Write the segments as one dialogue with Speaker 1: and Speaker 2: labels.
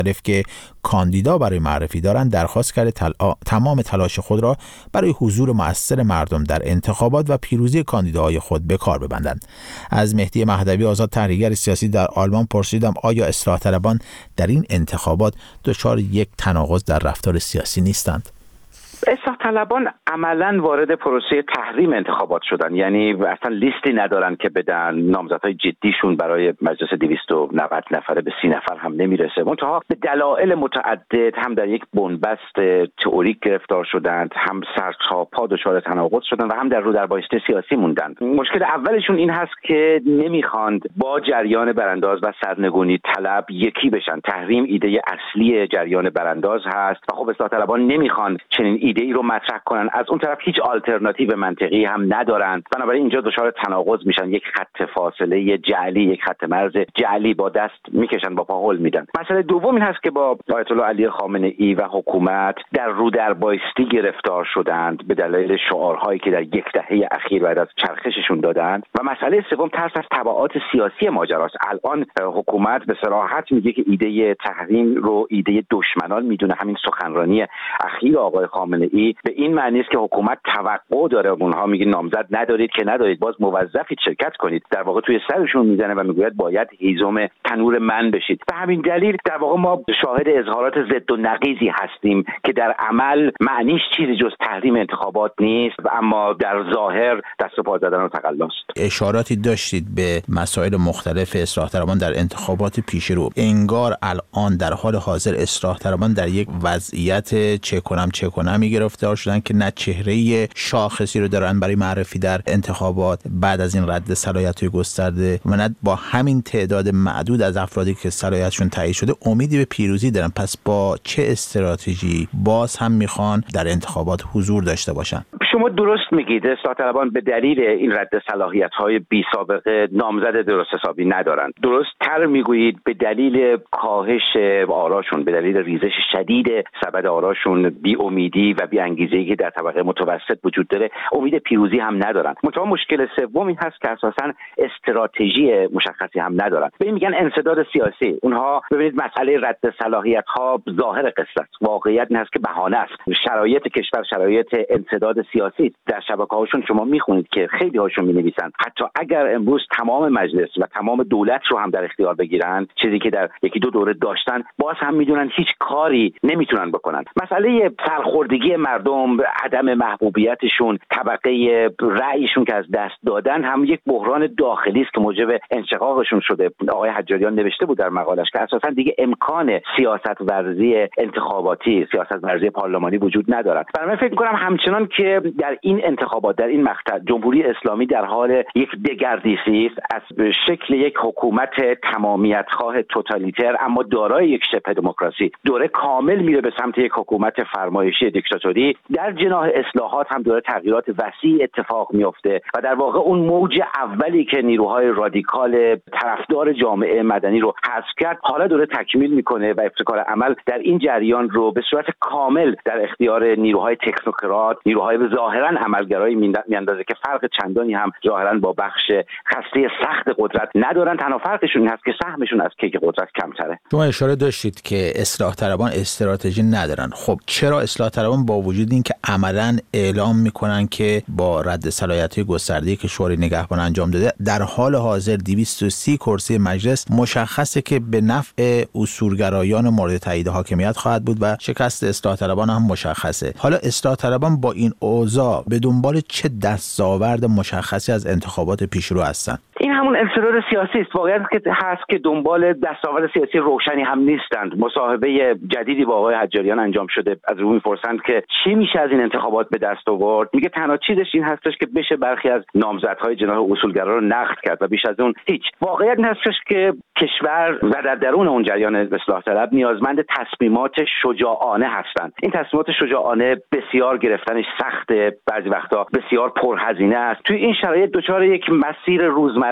Speaker 1: مختلف که کاندیدا برای معرفی دارند درخواست کرده تمام تلاش خود را برای حضور مؤثر مردم در انتخابات و پیروزی کاندیداهای خود به کار ببندند. از مهدی مهدوی آزاد، تحلیلگر سیاسی در آلمان، پرسیدم آیا اصلاح طلبان در این انتخابات دچار یک تناقض در رفتار سیاسی نیستند؟
Speaker 2: اصلاح طلبان عملاً وارد پروسه تحریم انتخابات شدن، یعنی اصلا لیستی ندارن که بدن، نامزدهای جدیشون برای مجلس 290 نفره به 30 نفر هم نمیرسه. منتها به دلایل متعدد هم در یک بنبست تئوریک گرفتار شدند، هم سرتاپا دچار تناقض شدن و هم در رو در بایسته سیاسی موندند. مشکل اولشون این هست که نمیخواند با جریان برانداز و سرنگونی طلب یکی بشن. تحریم ایده اصلی جریان برانداز هست و خب اصلاح طلبان نمیخوان چنین ایده ای رو مطرح کنن. از اون طرف هیچ آلترناتیو منطقی هم ندارن، بنابراین اینجا دچار تناقض میشن. یک خط فاصله جعلی، یک خط مرز جعلی با دست میکشن، با پا هل میدن. مسئله دوم این هست که با آیت الله علی خامنه ای و حکومت در رو در بایستی گرفتار شدند به دلیل شعارهایی که در یک دهه اخیر بعد از چرخششون دادند. و مسئله سوم ترس از تبعات سیاسی ماجراست. الان حکومت به صراحت میگه که ایده تحریم رو ایده دشمنان میدونه. همین سخنرانی اخیر آقای خامنه ای به این معنی است که حکومت توقع داره، اونها میگن نامزد ندارید که ندارید، باز موظفید شرکت کنید. در واقع توی سرشون میزنه و میگوید باید هیزم تنور من بشید. به همین دلیل در واقع ما شاهد اظهارات ضد و نقیضی هستیم که در عمل معنیش چیزی جز تحریم انتخابات نیست، اما در ظاهر دست و پا زدن و تقلاست.
Speaker 1: اشاراتی داشتید به مسائل مختلف اصلاح طلبان در انتخابات پیش رو. انگار الان در حال حاضر اصلاح طلبان در یک وضعیت چه کنم گرفتار شدن که نه چهره شاخصی رو دارن برای معرفی در انتخابات بعد از این رد صلاحیت‌های گسترده و نه با همین تعداد معدود از افرادی که صلاحیتشون تایید شده امیدی به پیروزی دارن. پس با چه استراتژی باز هم میخوان در انتخابات حضور داشته باشن؟
Speaker 2: شما درست میگید. اصلاح طلبان به دلیل این رد صلاحیت‌های بی سابقه نامزد درست حسابی ندارن. درست‌تر میگویید به دلیل کاهش آراشون، به دلیل ریزش شدید سبد آراشون، بی امیدی و بی انگیزه‌ای که در طبقه متوسط وجود داره، امید پیروزی هم ندارن. منتها مشکل سوم این هست که اساساً استراتژی مشخصی هم ندارن. به این میگن انسداد سیاسی. اونها ببینید مسئله رد صلاحیت‌ها ظاهر قصه است، واقعیت این هست که بهانه است. شرایط کشور شرایط انسداد سیاسی. در شبکه‌هاشون شما میخونید که خیلی هاشون می‌نویسن حتی اگر امروز تمام مجلس و تمام دولت رو هم در اختیار بگیرن، چیزی که در یکی دو دوره داشتن، باز هم میدونن هیچ کاری نمیتونن بکنن. مسئله سرخوردگی مردم، عدم محبوبیتشون، طبقه رأیشون که از دست دادن هم یک بحران داخلی است که موجب انشقاقشون شده. آقای حجاریان نوشته بود در مقالش که اساسا دیگه امکان سیاست ورزی انتخاباتی، سیاست ورزی پارلمانی وجود ندارد. برای من فکر می‌کنم همچنان که در این انتخابات، در این مقطع، جمهوری اسلامی در حال یک دگردیسی است از شکل یک حکومت تمامیت خواه توتالیتر اما دارای یک شبه دموکراسی، دوره کامل میره به سمت یک حکومت فرمایشی دیکتاتوری. در جناح اصلاحات هم داره تغییرات وسیع اتفاق میفته و در واقع اون موج اولی که نیروهای رادیکال طرفدار جامعه مدنی رو حذف کرد حالا داره تکمیل میکنه و ابتکار عمل در این جریان رو به صورت کامل در اختیار نیروهای تکنوکرات، نیروهای به ظاهرا عملگرای میاندازه که فرق چندانی هم ظاهرا با بخش خسته سخت قدرت ندارن. تنها فرقشون این هست که سهمشون از کیک قدرت کمتره.
Speaker 1: شما اشاره داشتید که اصلاح طلبان استراتژی ندارن. خب چرا اصلاح طلبان با وجود این که عملاً اعلام میکنن که با رد صلاحیت‌های گسترده‌ای که شورای نگهبان انجام داده در حال حاضر 230 کرسی مجلس مشخصه که به نفع اصولگرایان مورد تایید حاکمیت خواهد بود و شکست اصلاح طلبان هم مشخصه. حالا اصلاح طلبان با این اوضاع به دنبال چه دستاورد مشخصی از انتخابات پیشرو هستن؟
Speaker 2: این همون انسداد سیاسی است. واقعیت هست که دنبال دستاورد سیاسی روشنی هم نیستند. مصاحبه جدیدی با آقای حجاریان انجام شده، از او میپرسند که چی میشه از این انتخابات به دست آورد. میگه تنها چیزش این هستش که بشه برخی از نامزدهای جناح اصولگرا رو نقد کرد و بیش از اون هیچ. واقعیت این هستش که کشور و در درون اون جریان اصلاح طلب نیازمند تصمیمات شجاعانه هستند. این تصمیمات شجاعانه بسیار گرفتنش سخته، بعضی وقتا بسیار پرهزینه است. توی این شرایط دچار یک مسیر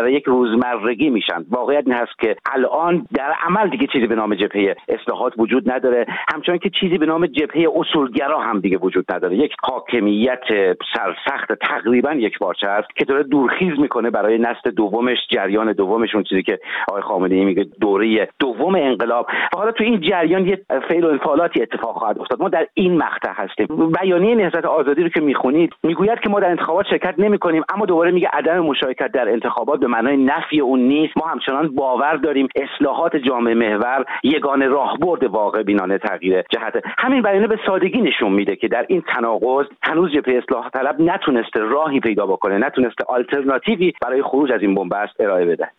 Speaker 2: روزمرگی میشن. واقعیت این هست که الان در عمل دیگه چیزی به نام جبهه اصلاحات وجود نداره، همچنان که چیزی به نام جبهه اصولگرا هم دیگه وجود نداره، یک حاکمیت سرسخت تقریبا یکپارچه است که داره دورخیز میکنه برای نسل دومش، جریان دومش، اون چیزی که آقای خامنه‌ای میگه دوره دوم انقلاب. و حالا تو این جریان یه فعل و انفعالاتی اتفاق خواهد افتاد. ما در این مقطع هستیم. بیانیه نهضت آزادی رو که میخونید میگوید که ما در انتخابات شرکت نمیکنیم، اما دوباره میگه عدم مشارکت در انتخابات به معنای نفی اون نیست. ما همچنان باور داریم اصلاحات جامعه محور یگانه راهبرد واقع بینانه تغییر جهت. همین بیانیه به سادگی نشون میده که در این تناقض هنوز جبهه اصلاح طلب نتونسته راهی پیدا بکنه، نتونسته آلترناتیوی برای خروج از این بنبست ارائه بده.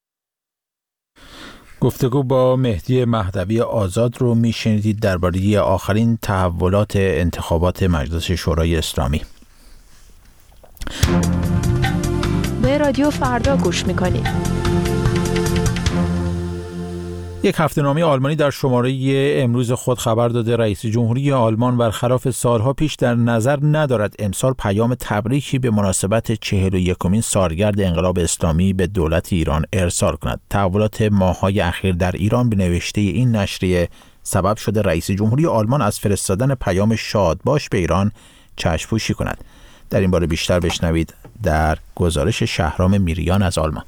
Speaker 1: گفتگو با مهدی مهدوی آزاد رو میشنیدید درباره آخرین تحولات انتخابات مجلس شورای اسلامی.
Speaker 3: به رادیو فردا گوش میکنید.
Speaker 1: یک هفته‌نامه آلمانی در شماره امروز خود خبر داده رئیس جمهوری آلمان برخلاف سالها پیش در نظر ندارد امسال پیام تبریکی به مناسبت 41مین سالگرد انقلاب اسلامی به دولت ایران ارسال کند. تحولات ماه‌های اخیر در ایران به نوشته این نشریه سبب شده رئیس جمهوری آلمان از فرستادن پیام شادباش به ایران چشم‌پوشی کند. در این باره بیشتر بشنوید در گزارش شهرام میریان از آلمان.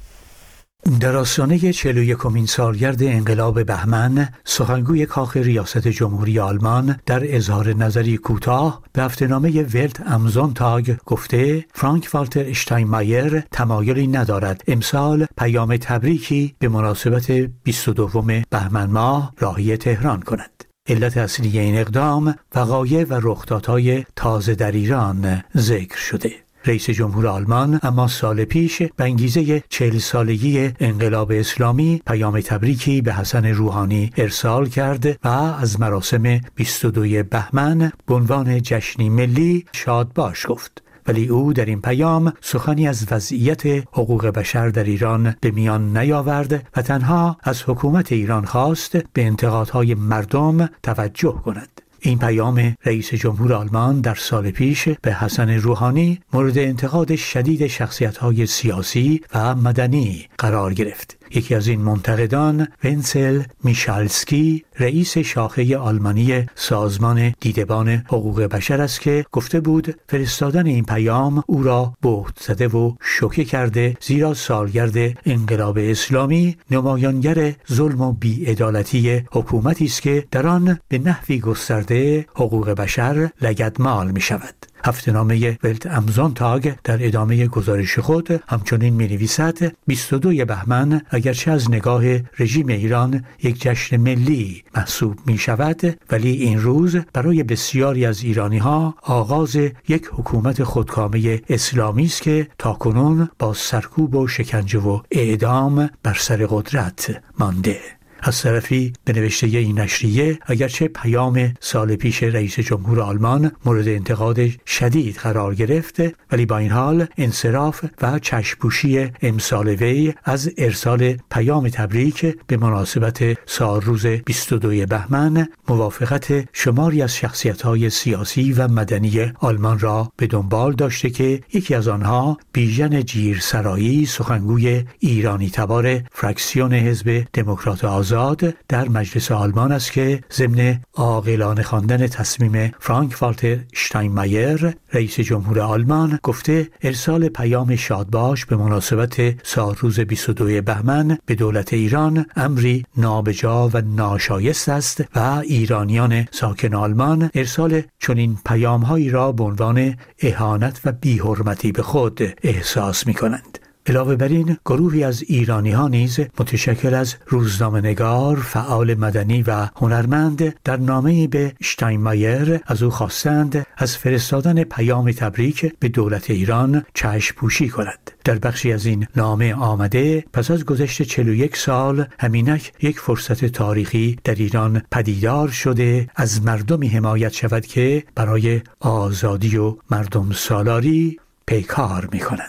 Speaker 4: در آستانه 41مین سالگرد انقلاب بهمن، سخنگوی کاخ ریاست جمهوری آلمان در اظهار نظری کوتاه به هفته‌نامه ولت ام زونتاگ گفته فرانک والتر اشتاینمایر تمایلی ندارد امسال پیام تبریکی به مناسبت 22 بهمن ماه راهی تهران کند. علت اصلی این اقدام وقایع و رخدادهای تازه در ایران ذکر شده. رئیس جمهور آلمان اما سال پیش به انگیزه 40 سالگی انقلاب اسلامی پیام تبریکی به حسن روحانی ارسال کرد و از مراسم 22 بهمن به عنوان جشنی ملی شادباش گفت. ولی او در این پیام سخنی از وضعیت حقوق بشر در ایران به میان نیاورد و تنها از حکومت ایران خواست به انتقادهای مردم توجه کند. این پیام رئیس جمهور آلمان در سال پیش به حسن روحانی مورد انتقاد شدید شخصیت‌های سیاسی و مدنی قرار گرفت. یکی از این منتقدان ونسل میشالسکی رئیس شاخه آلمانی سازمان دیدبان حقوق بشر است که گفته بود فرستادن این پیام او را بهت زده و شوکه کرده، زیرا سالگرد انقلاب اسلامی نمایانگر ظلم و بی‌عدالتی حکومتی است که در آن به نحوی گسترده حقوق بشر لگدمال می شود. هفته‌نامه ولت ام زونتاگ در ادامه گزارش خود همچنین می‌نویسد 22 بهمن اگرچه از نگاه رژیم ایران یک جشن ملی محسوب می‌شود، ولی این روز برای بسیاری از ایرانی‌ها آغاز یک حکومت خودکامه اسلامی است که تاکنون با سرکوب و شکنجه و اعدام بر سر قدرت مانده. از طرفی به نوشته این نشریه اگرچه پیام سال پیش رئیس جمهور آلمان مورد انتقاد شدید قرار گرفت، ولی با این حال انصراف و چشم‌پوشی امسال وی از ارسال پیام تبریک به مناسبت سالروز 22 بهمن موافقت شماری از شخصیت‌های سیاسی و مدنی آلمان را به دنبال داشته که یکی از آنها بیژن جیرسرایی سخنگوی ایرانی تبار فراکسیون حزب دموکرات آزاد در مجلس آلمان است که ضمن عاقلانه خواندن تصمیم فرانک والتر اشتاینمایر رئیس جمهور آلمان گفته ارسال پیام شادباش به مناسبت سالروز 22 بهمن به دولت ایران امری نابجا و ناشایست است و ایرانیان ساکن آلمان ارسال چنین پیام‌هایی را به عنوان اهانت و بی‌حرمتی به خود احساس می‌کنند. علاوه بر این گروهی از ایرانی‌ها نیز متشکل از روزنامه‌نگار، فعال مدنی و هنرمند در نامه‌ای به اشتاینمایر از او خواستند از فرستادن پیام تبریک به دولت ایران چشم‌پوشی کند. در بخشی از این نامه آمده پس از گذشت 41 سال همینک یک فرصت تاریخی در ایران پدیدار شده از مردمی حمایت شود که برای آزادی و مردم سالاری پیکار می‌کنند.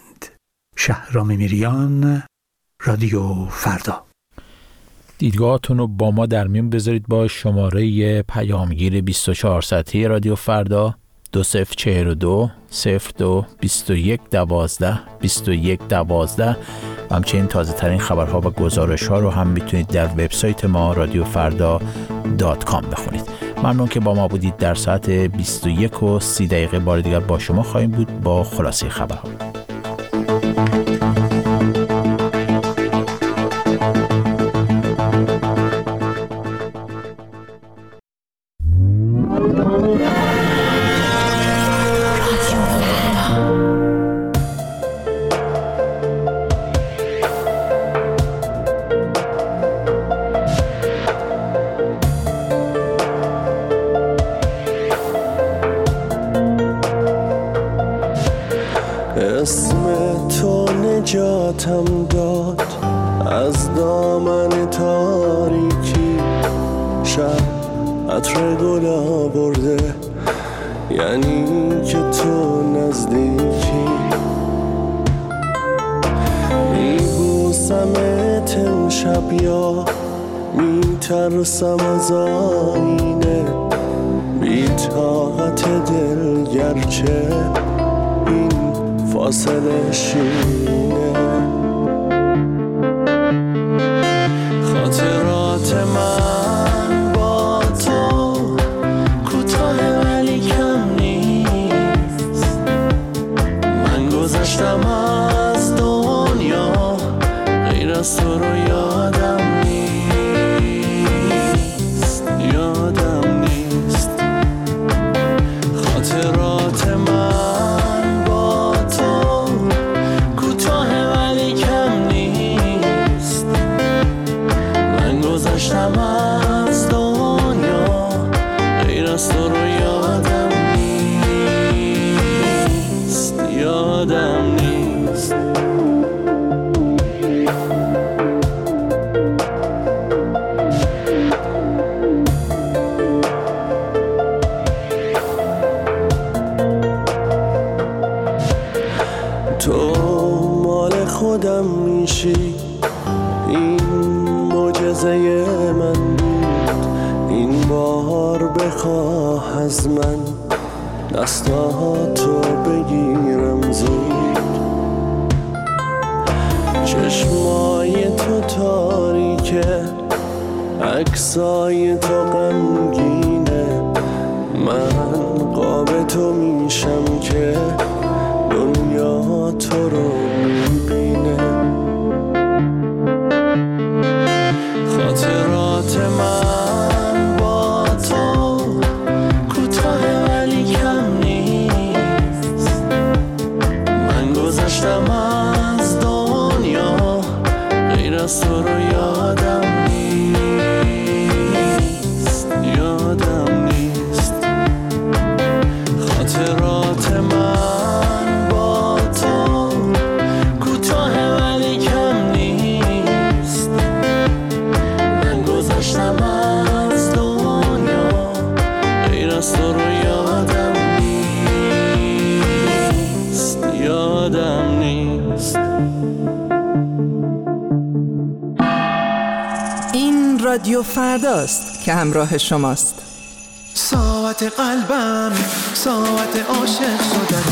Speaker 4: شهرام میریان، رادیو فردا.
Speaker 1: دیدگاهاتون رو با ما در میون بذارید با شماره پیامگیر 24 ساعته رادیو فردا 2042 02 21 12 21 12. همچنین تازه ترین خبرها و گزارش ها رو هم میتونید در وبسایت ما radiofrda.com بخونید. ممنون که با ما بودید. در ساعت 21:30 بار دیگر با شما خواهیم بود با خلاصه خبرها.
Speaker 5: اسم تو نجاتم داد از دامن تاریکی، شب عطر گل آورده یعنی که تو نزدیکی. میبوسمت امشب یا میترسم از آینه، بی طاقت دل گرچه این فاصله شینه. خاطرات من با تو کوتاه ولی کم نیست، من گذشتم از دنیا غیر از تو رو یادم نیست، یادم نیست. خاطرات من با تو کوتاه ولی کم نیست، من گذشتم از دنیا غیر از تو رو یادم نیست، یادم نیست. تو مال خودم میشی، این معجزه من بود. این بار بخواه از من دستاتو بگیرم زود. چشمای تو تاریکه، عکسای تو غمگینه، من قاب تو میشم که دنیا تو رو میبینه. خاطرات من با تو کوتاه ولی کم نیست، من گذشتم از دنیا غیر از تو رو یادم نیست، یادم نیست. خاطرات من با تو کوتاه ولی کم نیست، من گذشتم از دنیا غیر از تو رو یادم نیست، یادم نیست.
Speaker 6: این رادیو فرداست که همراه شماست.
Speaker 7: ساعت قلبم، ساعت عاشق شدن.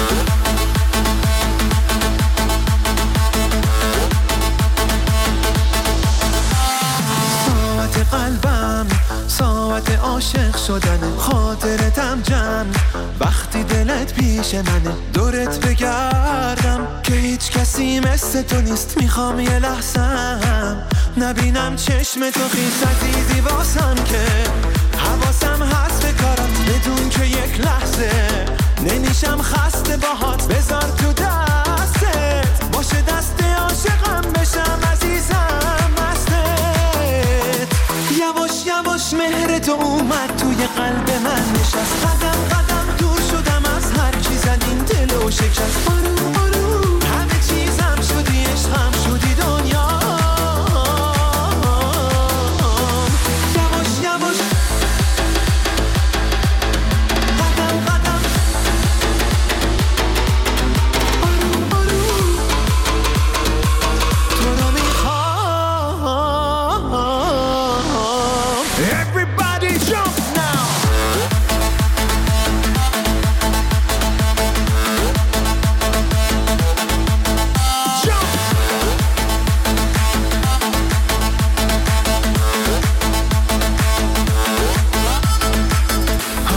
Speaker 7: ساعت قلبم، ساعت عاشق شدن. خاطرتم جمع وقتی دلت پیش منه، دورت بگردم که هیچ کسی مثل تو نیست. میخوام یه لحظم نبینم چشم تو خیس عزیزی واسم، که حواسم هست به کارم بدون که یک لحظه نمیشم خسته باهات. بذار تو دستت باشه دست عاشقم بشم عزیزم مستت. یواش یواش مهر تو اومد توی قلب من نشست، قدم قدم دور شدم از هر کی زد این دلو شکست. آروم آروم همه چیزم شدی، عشقم شدی دنیا.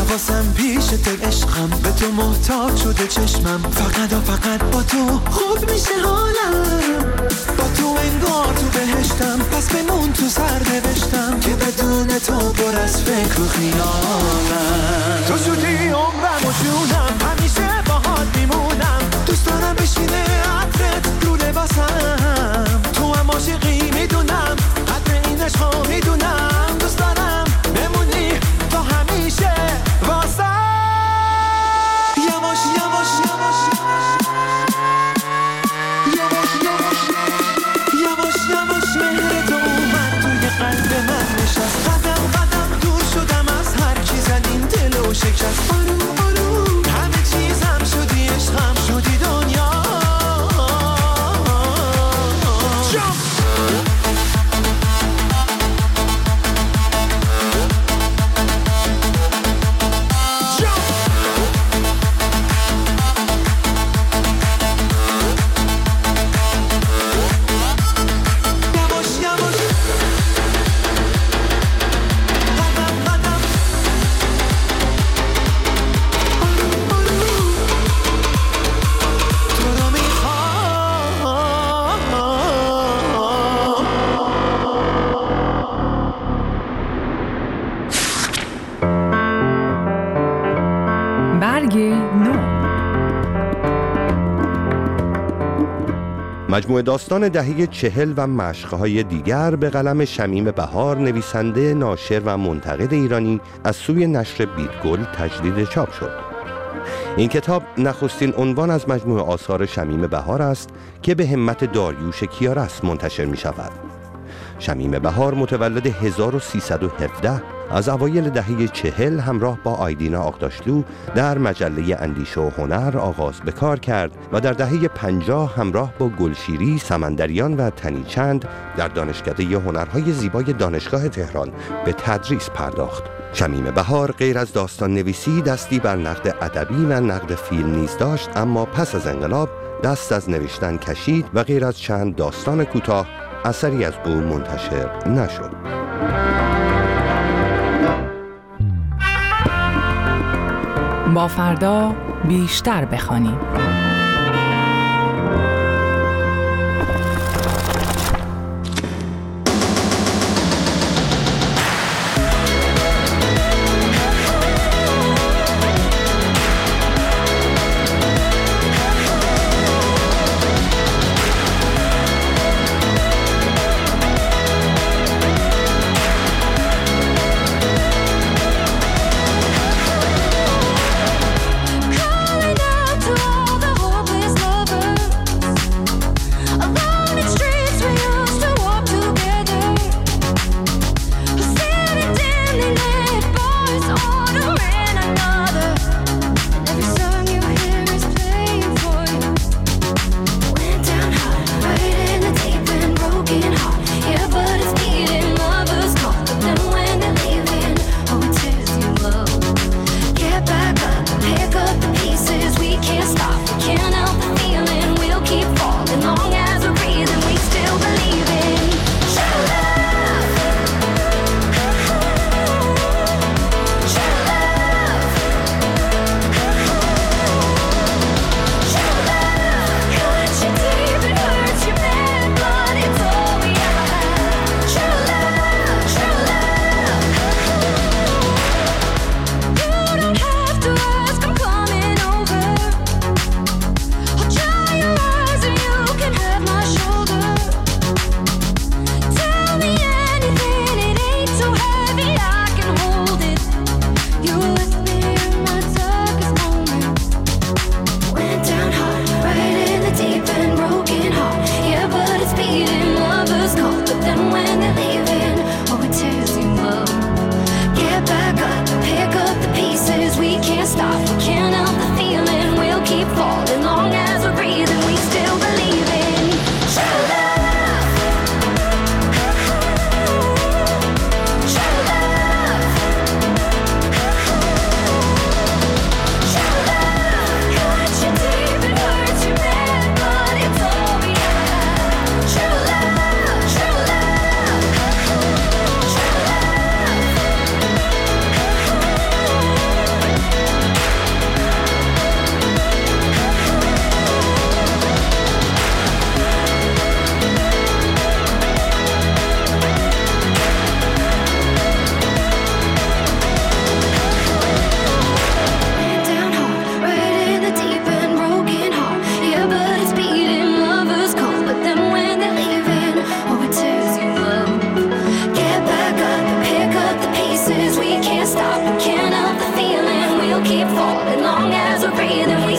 Speaker 7: واسم پیشت عشقم، به تو محتاج شده چشمم، فقط و فقط با تو خوب میشه حالم، با تو انگار تو بهشتم، پس بمون تو سر نوشتم که بدون تو پر از فکر و خیالم. تو شدی عمرم و جونم، همیشه باهات میمونم، دوست دارم بشینه عطرت رو لباسم، تو هم عاشقی میدونم، قدر این عشقا میدونم، دوست دارم بمونی تو همیشه واسم. یواش یواش یواش یواش یواش یواش مهر تو اومد توی قلب من نشست، قدم قدم دور شدم از هر کی زد این دلو شکست، آروم آروم همه چیزم شدی عشقم، شدی دنیا.
Speaker 8: مجموعه داستان دهه 40 و مشق‌های دیگر به قلم شمیم بهار، نویسنده، ناشر و منتقد ایرانی، از سوی نشر بیتگل تجدید چاپ شد. این کتاب نخستین عنوان از مجموعه آثار شمیم بهار است که به همت داریوش کیارست منتشر می شود. شمیم بهار متولد 1317 از اوایل دهه 40 همراه با آیدینا آقداشلو در مجله اندیشه و هنر آغاز به کار کرد و در دهه 50 همراه با گلشیری، سمندریان و تنیچند در دانشکده هنرهای زیبای دانشگاه تهران به تدریس پرداخت. شمیم بهار غیر از داستان نویسی دستی بر نقد ادبی و نقد فیلم نیز داشت، اما پس از انقلاب دست از نوشتن کشید و غیر از چند داستان کوتاه اثری از او منتشر نشد.
Speaker 6: با فردا بیشتر بخوانیم.
Speaker 9: Calling out to all the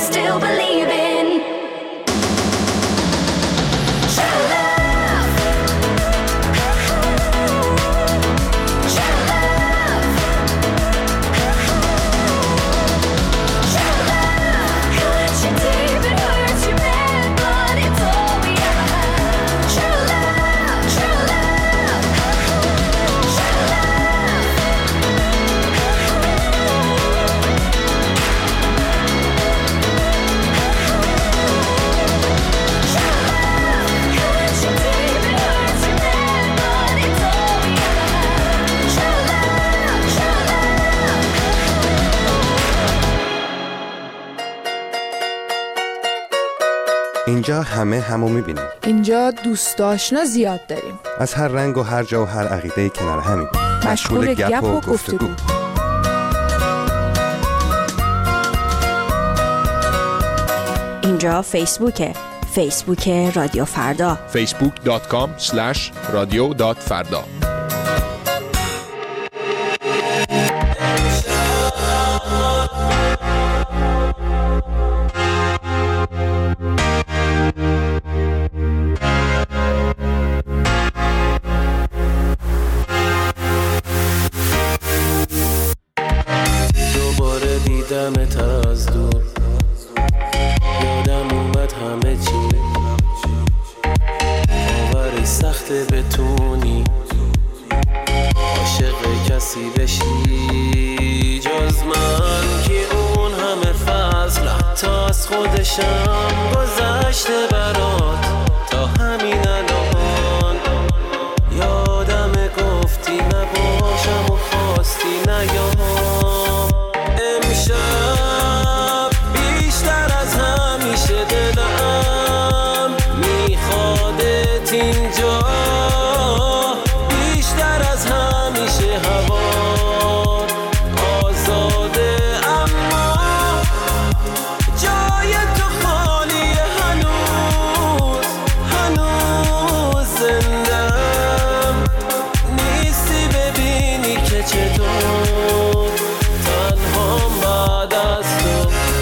Speaker 9: still believe in true love. True love. True love. Cuts you deep, it hurts you bad, but it's all we ever had. True love. True love. True love.
Speaker 8: اینجا همه همو میبینیم.
Speaker 10: اینجا دوست آشنا زیاد داریم.
Speaker 8: از هر رنگ و هر جا و هر عقیده کنار همیم.
Speaker 10: مشغول گپ و گفتگو.
Speaker 11: اینجا فیسبوکه. فیسبوک رادیو فردا.
Speaker 12: facebook.com/radio.farda.
Speaker 5: دوباره دیدمت از دور، یادم اومد همه چی، باوری سخته بتونی عاشق کسی بشی جز من که اون همه فضل تا از خودشم گذشته برات تا همین الان. یادم گفتی نباشم و خواستی نیام. امشب بیشتر از همیشه دلم میخوادت اینجا، بیشتر از همیشه هوا آزاده، اما جای تو خالیه، هنوز زندم نیستی ببینی که چطور تنهام بعد از تو.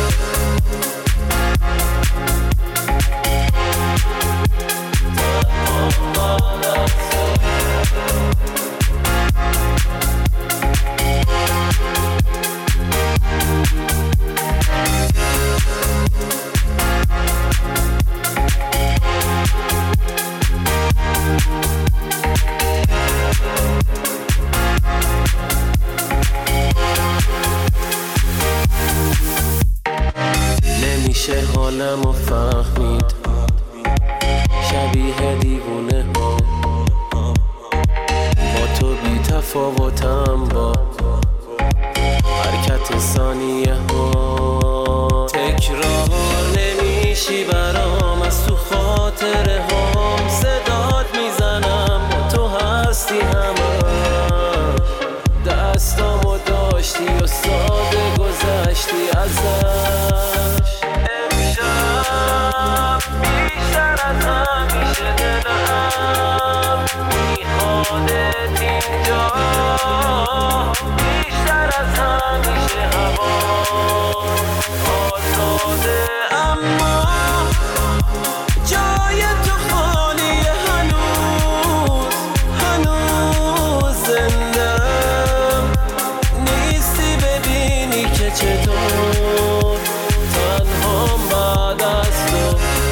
Speaker 5: نمیشه حالمو فهمید، شبیه دیوونه ها با تو بی تفاوتم، با حرکت ثانیه ها تکرار نمیشی برام، از تو خاطره هام صدات میزنم، با تو هستی همش، دستامو داشتی و ساده گذشتی ازش. امشب بیشتر از همیشه دلم میخوادت اینجا، بیشتر از همیشه هوا آزاده، اما جای تو خالیه، هنوز زندم نیستی ببینی که چطور تنهام بعد از تو.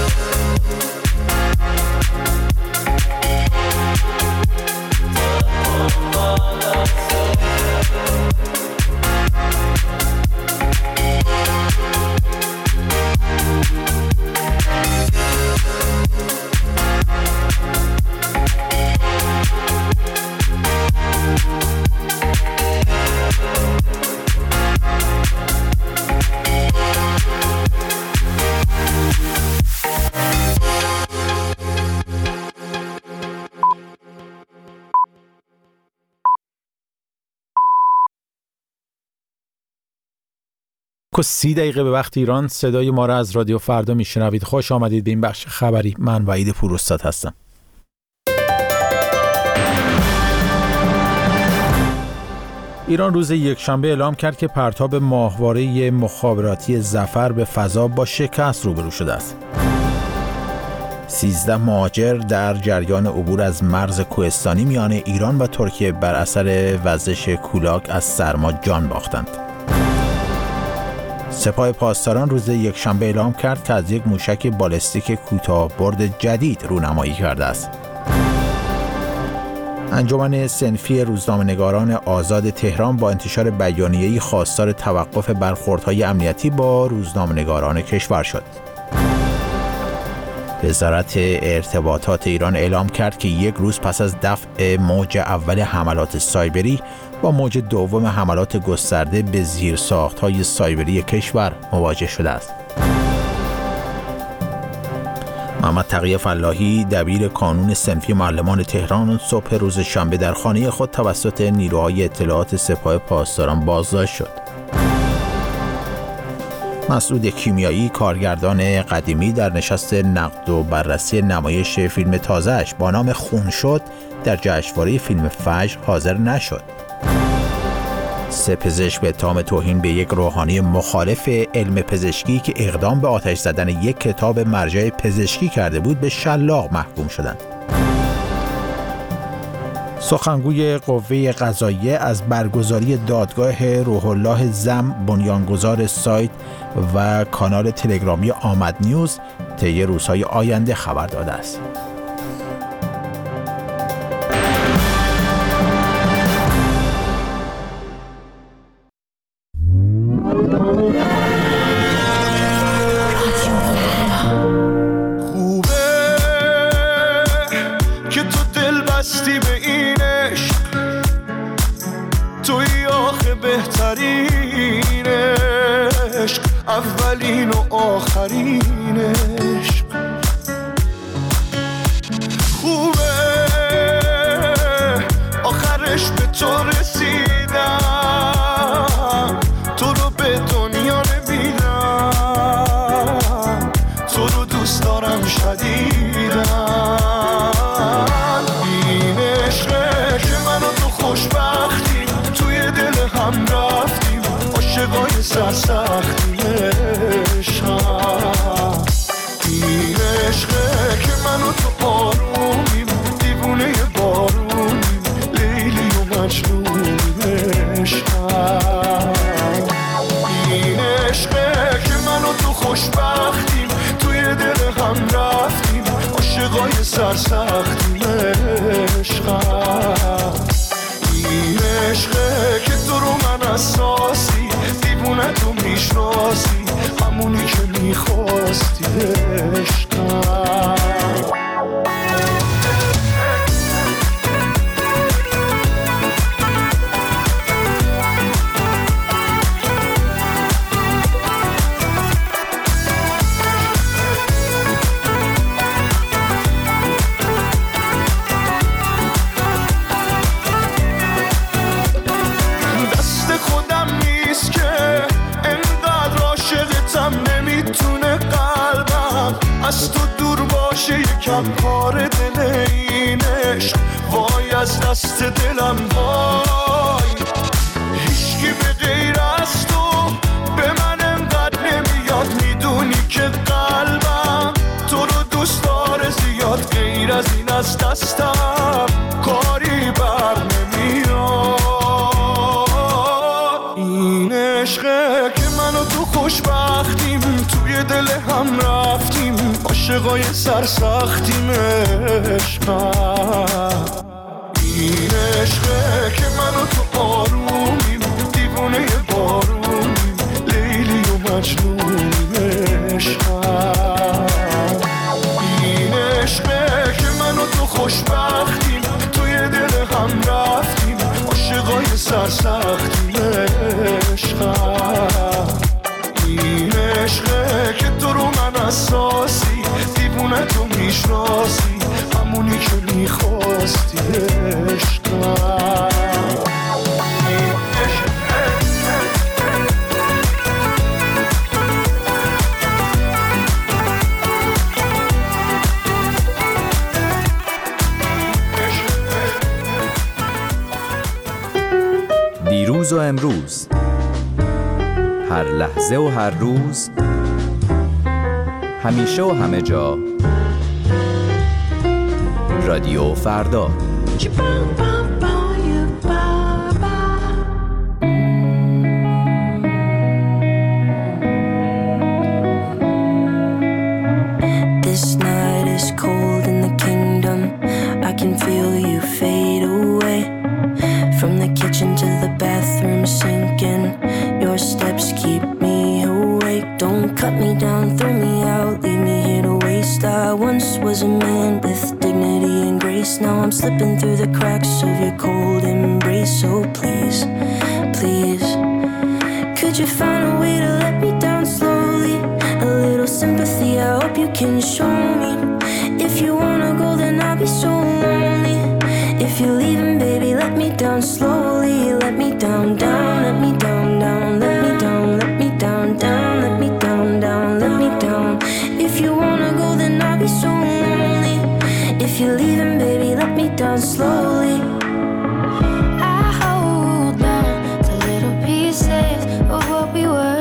Speaker 1: که 30 دقیقه به وقت ایران صدای ما را از رادیو فردا میشنوید. خوش آمدید به این بخش خبری. من وحید پوراستاد هستم. ایران روز یکشنبه اعلام کرد که پرتاب ماهواره مخابراتی ظفر به فضا با شکست روبرو شده است. 13 مهاجر در جریان عبور از مرز کوهستانی میان ایران و ترکیه بر اثر وزش کولاک از سرما جان باختند. سپاه پاسداران روز یکشنبه اعلام کرد که از یک موشک بالستیک کوتاه‌برد جدید رونمایی کرده است. انجمن صنفی روزنامه‌نگاران آزاد تهران با انتشار بیانیه‌ای خواستار توقف برخوردهای امنیتی با روزنامه‌نگاران کشور شد. وزارت ارتباطات ایران اعلام کرد که یک روز پس از دفع موج اول حملات سایبری با موج دوم حملات گسترده به زیرساخت‌های سایبری کشور مواجه شده است. محمد تقی فلاحی دبیر کانون صنفی معلمان تهران صبح روز شنبه در خانه خود توسط نیروهای اطلاعات سپاه پاسداران بازداشت شد. مسعود کیمیایی کارگردان قدیمی در نشست نقد و بررسی نمایش فیلم تازه‌اش با نام خون شد در جشنواره فیلم فجر حاضر نشد. 3 پزشک به اتهام توهین به یک روحانی مخالف علم پزشکی که اقدام به آتش زدن یک کتاب مرجع پزشکی کرده بود به شلاق محکوم شدند. سخنگوی قوه قضاییه از برگزاری دادگاه روح الله زم بنیانگذار سایت و کانال تلگرامی آمد نیوز طی روزهای آینده خبر داده است.
Speaker 7: اولین و آخرین عشق خوبه آخرش به تو رسیدم، تو رو به دنیا نمیدم، تو رو دوست دارم شدیدم. این عشقه که من و تو خوشبختیم، توی دل هم رفتیم عاشقای سرسختیم. این عشقه که من و تو آرومیم، دیوونه بارونیم، لیلی و مجنونیم عشقم. این عشقه که من و تو خوشبختیم، توی دل هم رفتیم عاشقای سرسختیم عشقم. این عشقه که تو رو من اساسی، دیوونه تو میشناسی، همونی که میخواستی عشقم. دست خودم نیست که انقدر عاشقتم، نمیتونه قلبم از تو دور باشه، یکم کار دل این عشق. وای از دست دلم وای، هیچکی به غیر از تو به من انقدر نمیاد. میدونی که قلبم تو رو دوست داره زیاد، غیر از این از دستم کاری بر نمیاد. این عشقه که من و تو خوشبختیم، توی دل هم رفتیم عاشقای سرسختیم عشقم. این عشقه که من و تو آرومیم، دیوونه بارونیم، لیلی و مجنونیم عشقم. این عشقه که من و تو خوشبختیم، توی دل هم رفتیم عاشقای سرسختیم عشقم. این عشقه که تو رو من اساسی، دیوونه تو میشناسی، همونی که میخواستی عشقم. این عشقه
Speaker 12: امروز، هر لحظه و هر روز، همیشه و همه جا. رادیو فردا.
Speaker 13: This night is cold in the kingdom. I can feel you fade away. From the kitchen to the bathroom sinking. Your steps keep me awake. Don't cut me down, throw me out, leave me here to waste. I once was a man with dignity and grace. Now I'm slipping through the cracks of your cold embrace. So please, please, could you find a way to let me down slowly? A little sympathy, I hope you can show me. If you wanna go, then I'll be so lonely. If you're leaving, baby, let me down slowly. Let me down, down, let me down, down, let me down, let me down, down, let me down, down, let me down. If you wanna go, then I'll be so lonely. If you're leaving, baby, let me down slowly.
Speaker 9: I hold on to little pieces of what we were.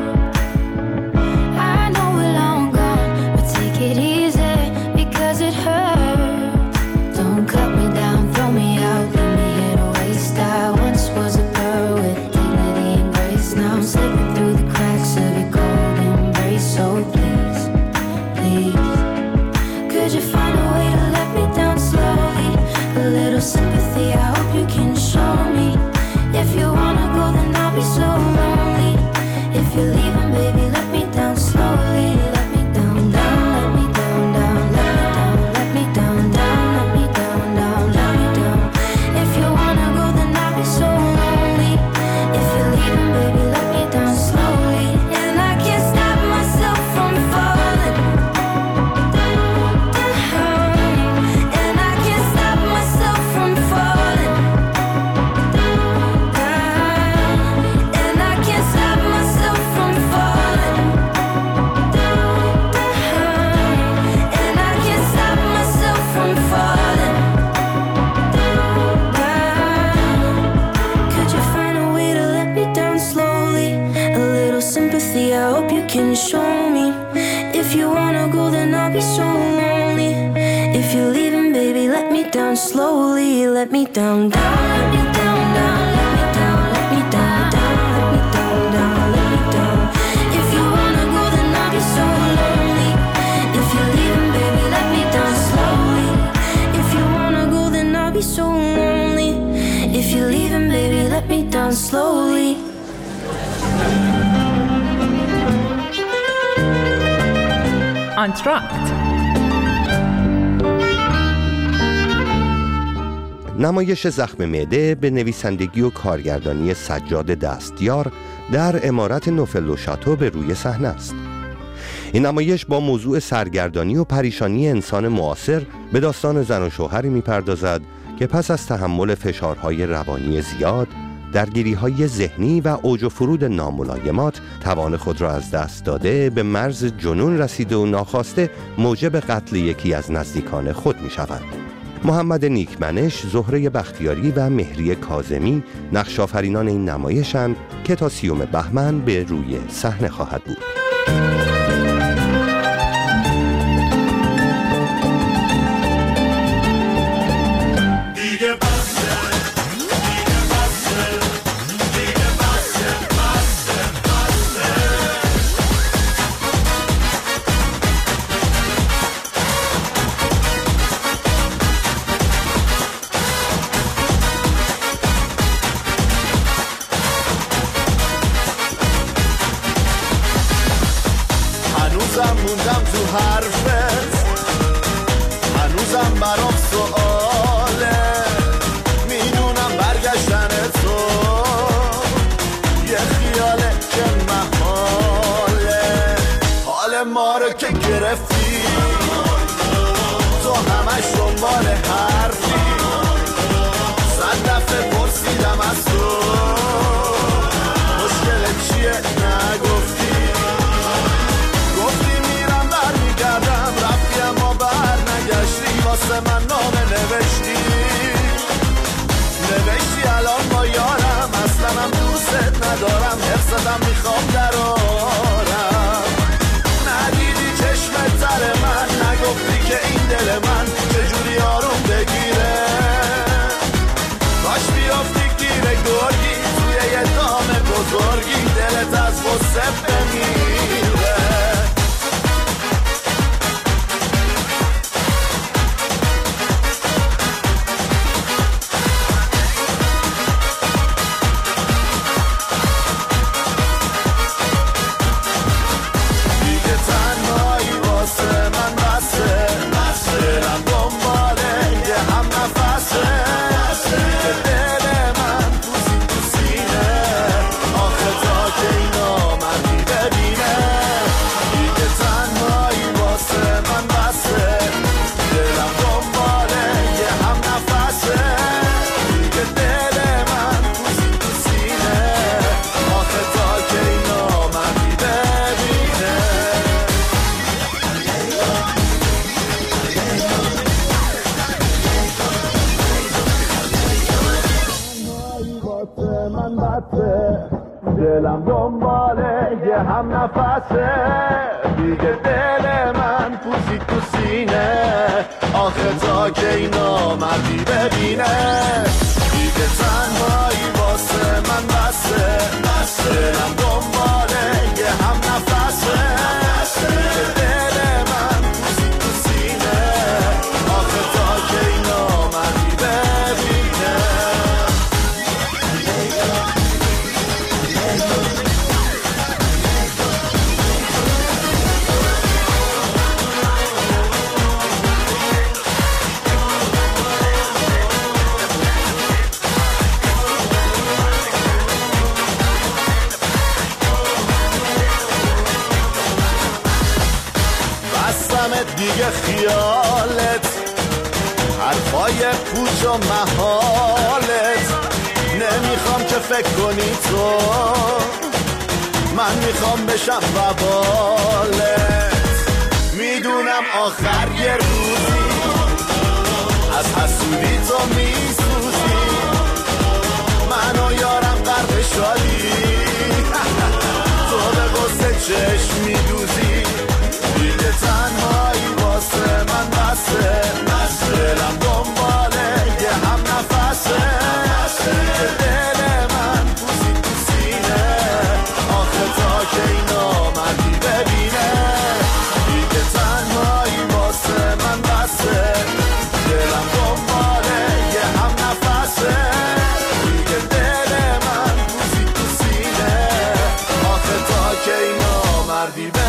Speaker 9: I know we're long gone, but take it easy because it hurts. Don't cut me down, throw me out, leave me here to waste. I once was a girl with dignity and grace. Now I'm slipping through the cracks of your cold embrace. So please, please, could you find a way to let me down slowly? A little sympathy, I hope you can show me. If you wanna go, then I'll be so lonely. If you're leaving, baby, let me down slowly. Let me down, down, let me down, down, let me down, let me down, down, let me down, let me down. If you wanna go, then I'll be so lonely. If you're leaving, baby, let me down slowly. And I can't stop myself from falling down. And I can't stop myself from falling down. And I can't stop myself from falling down. And I can't stop myself from falling down. Could you find a way to let me down slowly? A little sympathy, I hope you can show me. If you wanna go, then I'll be so lonely. If you're leaving, baby, let me down slowly. Let me down, down, let me down, down, let me down, let me down, down, let me down, down, let me down. If you wanna go, then I'll be so lonely. If you're leaving, baby, let me down slowly. If you wanna go, then I'll be so lonely. If you're leaving, baby, let me down slowly.
Speaker 6: آنتراکت.
Speaker 8: نمایش زخم معده به نویسندگی و کارگردانی سجاد دستیار در عمارت نوفل شاتو به روی صحنه است. این نمایش با موضوع سرگردانی و پریشانی انسان معاصر به داستان زن و شوهری می‌پردازد که پس از تحمل فشارهای روانی زیاد، درگیری‌های ذهنی و اوج و فرود ناملایمات، توان خود را از دست داده به مرز جنون رسیده و ناخواسته موجب قتل یکی از نزدیکان خود می‌شوند. محمد نیکمنش، زهره بختیاری و مهری کاظمی نقش آفرینان این نمایشند که تا 30 بهمن به روی صحنه خواهد بود.
Speaker 14: موندم تو حرفت، هنوزم برام سؤاله، میدونم برگشتن تو یه خیاله که محاله، حال ما رو که گرفتی تو همش دنبال حرفی، 100 دفعه پرسیدم از تو مشکل چیه نگفتی، رفتی اما بر نگشتی، واسه من نامه نوشتی الان با یارم، اصلا هم دوست حواست ندارم حفظتم میخوام درارم ندیدی چشمت تر من نگفتی که این دل من چجوری آروم بگیره باش بیافتی گیره گرگی توی یه دام بزرگی دلت از غصه بمیره دلم دنباله یه هم نفسه دیگه دل من پوزی تو سینه آخه تا که اینا مردی ببینه دیگه تنهایی واسه من بسه دلم دنباله یه هم نفسه دیگه دل من پوزی تو سینه آخه تا که اینا مردی ببینه دیگه خیالت حرفای پوچ و محالت نمیخوام که فکر کنی تو من میخوام بشم وبالت میدونم آخر یه روزی از حسودی تو میسوزی من و یارم غرق شادی تو به غصه چشم میدوزی دیگه تنهایی واسه من بسه دلم دنباله یه هم نفسه دیگه دل من پوزی تو سینه آخه تا که اینا مردی ببینه دیگه تنهایی واسه من بسه دلم دنباله یه هم نفسه دیگه دل من پوزی تو سینه آخه تا که اینا مردی ببینه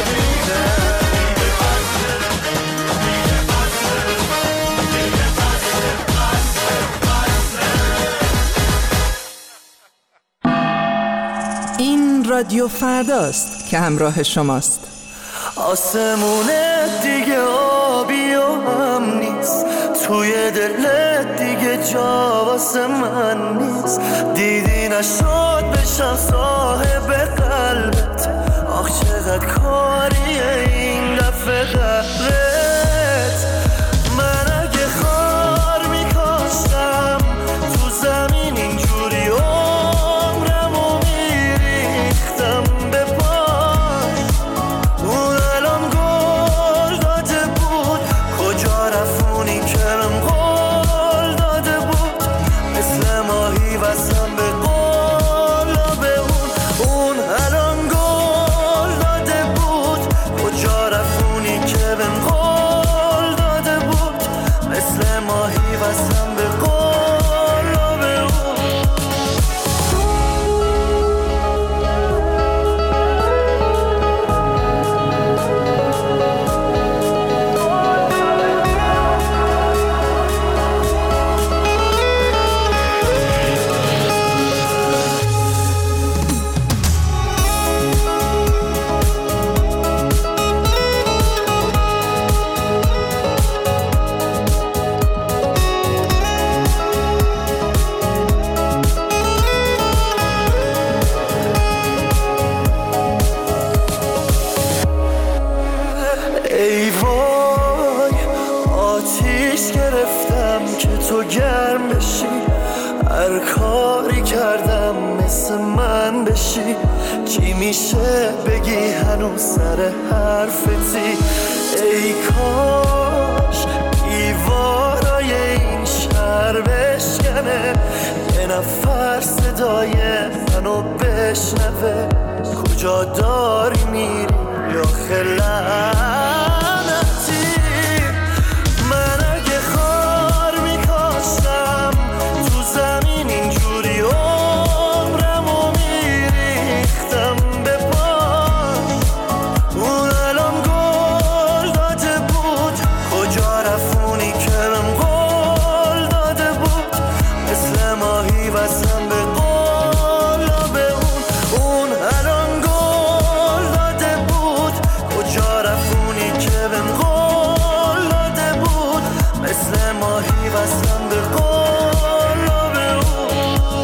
Speaker 6: این رادیو فرداست که همراه شماست.
Speaker 15: آسمونه دیگه آبی و هم نیست توی دلت دیگه جا واسه من نیست دیدی نشد بشم صاحب قلبت آخ چقدر کاریه این دفعه قبلت من اگه خار میکاشتم تو زمین اینجوری عمرمو میریختم به پاش اون الان گل داده بود کجا رفونی کرم قول داده بود مثل ماهی وزم به قول به اون الان گل داده بود واسه من بشی. چی میشه بگی هنوز سر حرفتی؟ ای کاش دیوارای این شهر بشکنه، یه نفر صدای منو بشنوه. کجا داری میری یا خلعنتی؟ من اگه خار میکاشتم تو زمین اینجوری عمرمو میریختم به پاش. اون الان گل داده بود، کجا رفونی که من قول داده بود؟ مثل ماهی وزم به قلاب اون الان گل داده بود. کجا رفونی که من قول داده بود؟ مثل ماهی وزم به قلاب اون.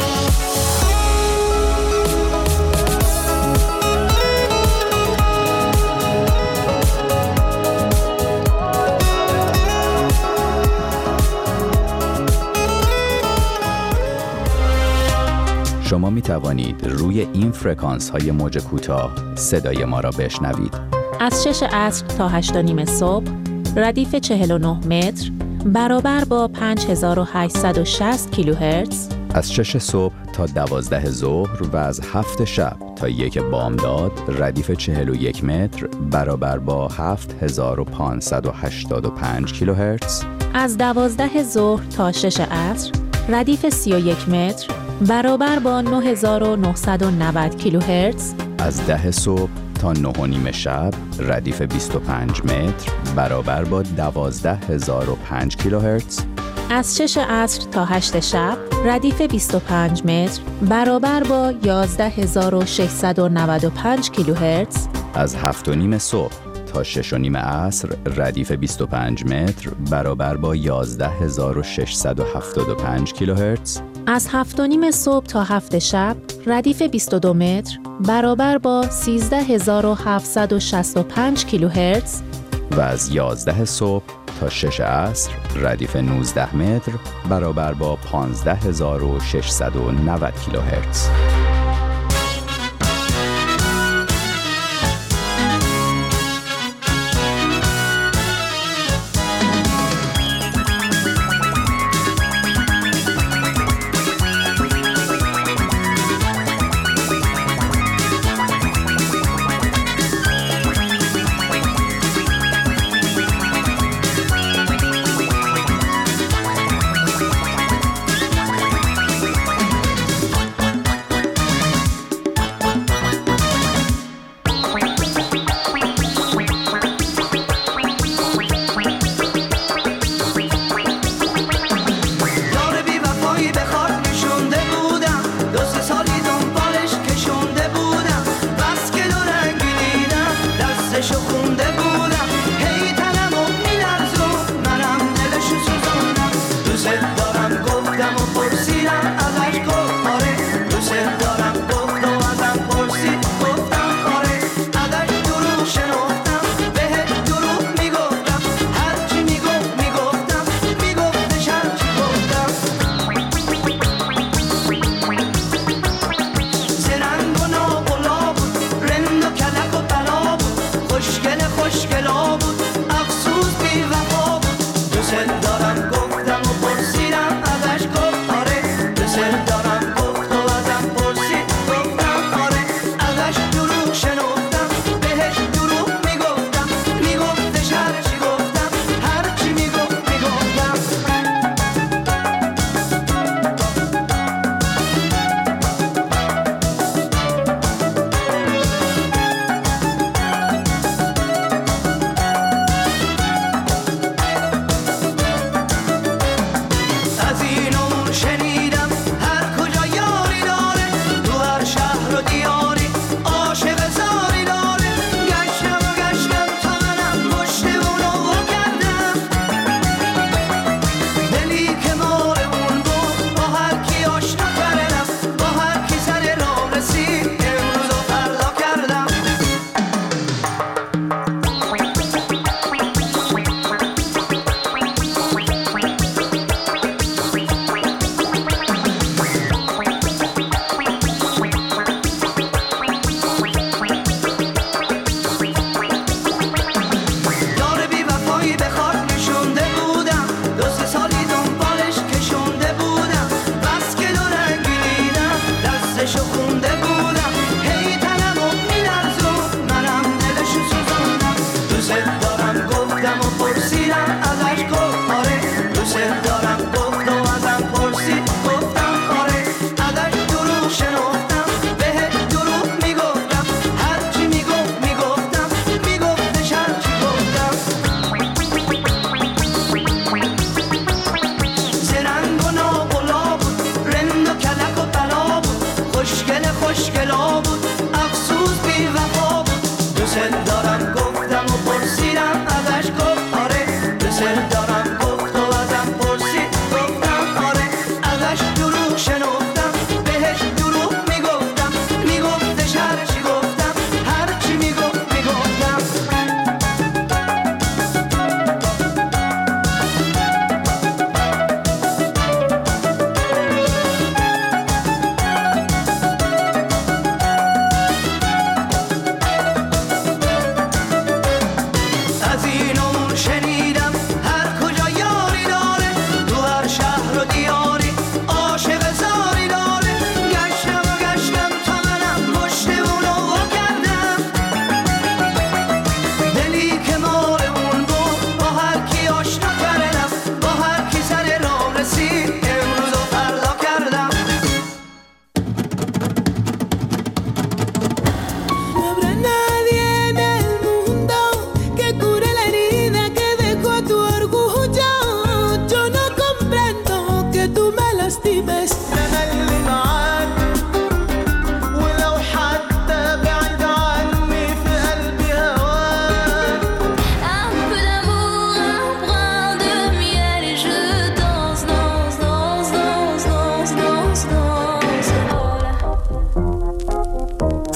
Speaker 12: شما می توانید روی این فرکانس های موج کوتاه صدای ما را بشنوید.
Speaker 16: از 6 عصر تا 8 و نیم صبح ردیف 49 متر برابر با 5860 کیلوهرتز.
Speaker 12: از 6 صبح تا 12 ظهر و از 7 شب تا 1 بامداد ردیف 41 متر برابر با 7585 کیلوهرتز.
Speaker 16: از 12 ظهر تا 6 عصر ردیف 31 متر برابر با 9990 کیلوهرتز.
Speaker 12: از 10 صبح تا 9 و نیم شب ردیف 25 متر برابر با 12005 کیلوهرتز.
Speaker 16: از 6 عصر تا 8 شب ردیف 25 متر برابر با 11695 کیلوهرتز.
Speaker 12: از 7 و نیم صبح تا 6 و نیم عصر ردیف 25 متر برابر با 11675 کیلوهرتز.
Speaker 16: از 7 و نیم صبح تا 7 شب ردیف 22 متر برابر با 13765 کیلوهرتز.
Speaker 12: و از 11 صبح تا 6 عصر ردیف 19 متر برابر با 15690 کیلوهرتز.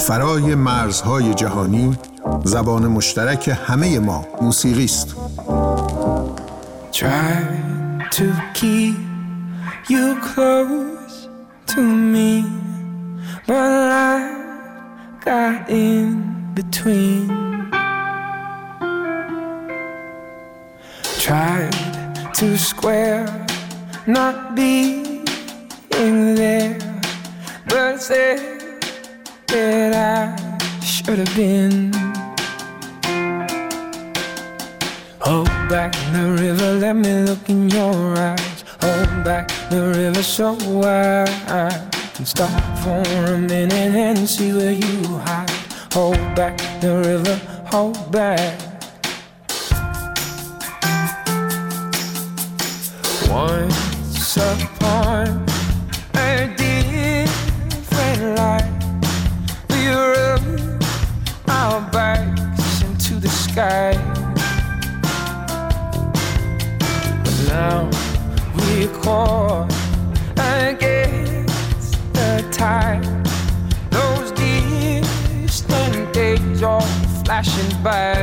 Speaker 17: فرای مرزهای جهانی زبان مشترک همه ما موسیقی است.
Speaker 18: Try to keep you close to me, but I got in between. Tried to square not being there, but said that I should have been. Hold back the river, let me look in your eyes. Hold back the river so I can stop for a minute and see where you hide. Hold back the river, hold back. Once upon a different life, we rubbed our backs into the sky. But now we're caught against the tide. Those distant days are flashing by.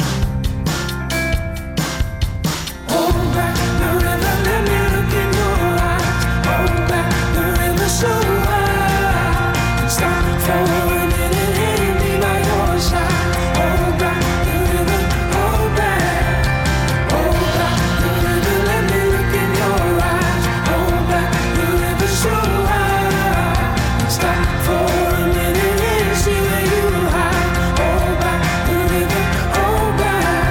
Speaker 18: Hold back the river, let me look in your eyes. Hold back the river so I can stop for a minute and be by your side. Hold back the river, hold back. Hold back the river, let me look in your eyes. Hold back the river so I can stop for a minute and see where you hide. Hold back the river, hold back.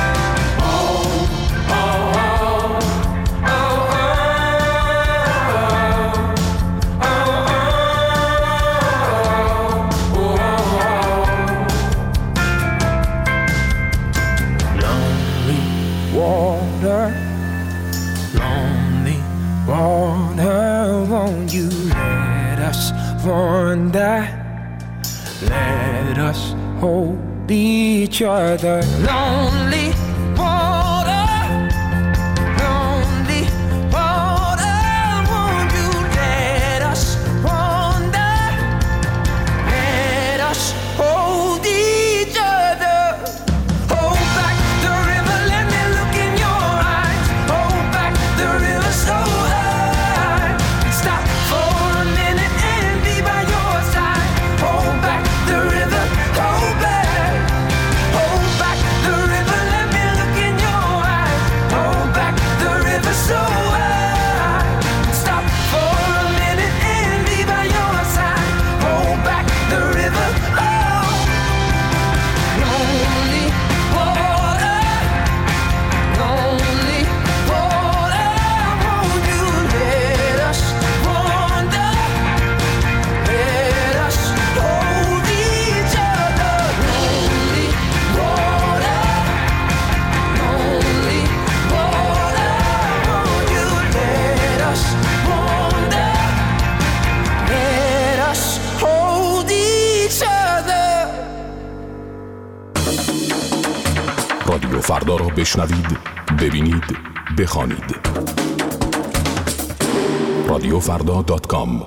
Speaker 18: Lonely water, won't you let us wander? Let us hold each other. Lonely water, lonely water, won't you let us wander? Let us hold each other. Hold back the river, let me look in your eyes. Hold back the river so I can stop for a minute and be by your side. Hold back the river, hold back. Hold back the river, let me look in your eyes. Hold back the river so I can stop for a minute and be by your side. Hold back the river, oh. Lonely water, lonely water, won't you let us wander? Let us hold each other. Lonely water, lonely water, won't you let us wander? Let us hold each other.
Speaker 19: رادیو فردا را بشنوید، ببینید، بخوانید. رادیوفردا.com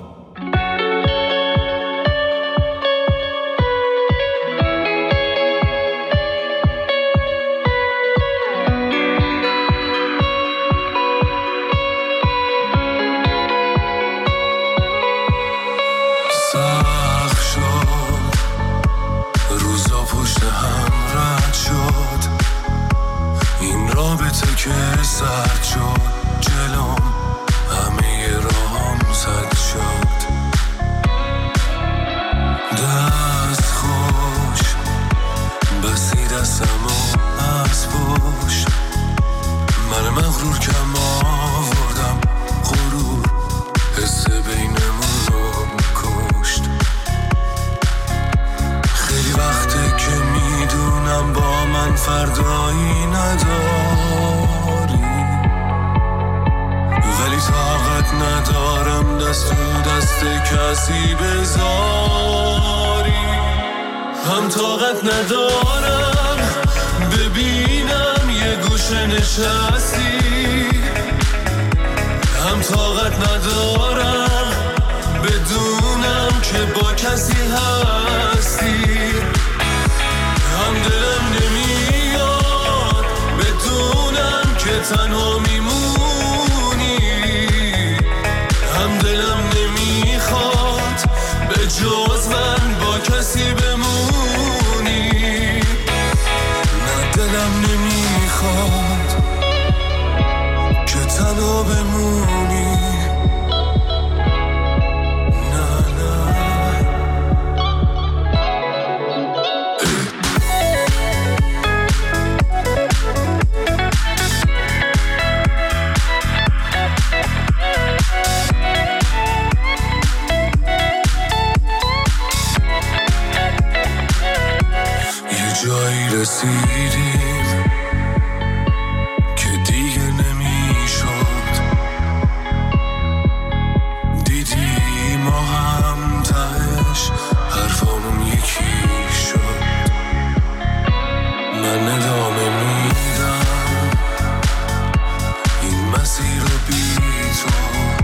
Speaker 15: سخت شد، روزا پشت هم رد شد، این رابطه که سرد شد، جلوم همه راهم زد شد. دست خوش بسی دستمو از پشت، من مغرور کم آوردم، غرور حس بینمون رو کشت. خیلی وقته که میدونم با من فردایی نداری، ولی طاقت ندارم دست تو دست کسی بذاری. هم طاقت ندارم ببینم یه گوشه نشستی، هم طاقت ندارم بدونم که با کسی هستی. رسیدیم که دیگه نمیشد، دیدی ما هم تهش حرفامون یکی شد. من ادامه میدم این مسیر رو بی تو،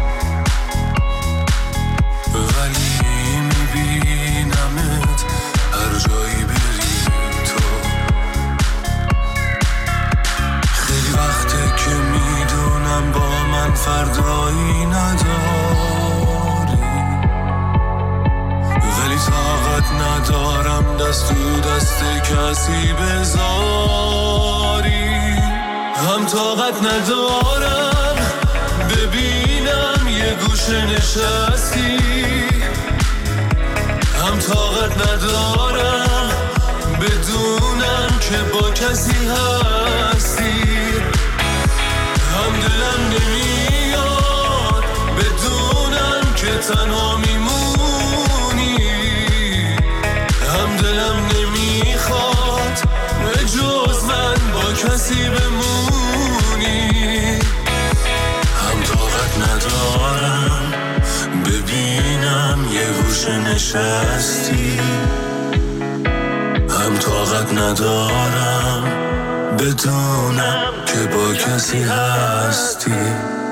Speaker 15: ولی میبینمت هر جایی بری تو. خیلی وقته که میدونم با من فردایی نداری، ولی طاقت ندارم دست تو دست کسی بذاری. هم طاقت ندارم ببینم یه گوشه نشستی، هم طاقت ندارم بدونم که با کسی هستی. هم دلم نمیاد بدونم که تنها میمونی، هم دلم نمیخواد به جز من با کسی بمونی. هم طاقت ندارم ببینم یه گوشه نشستی، هم طاقت ندارم بدونم که با کسی هستی.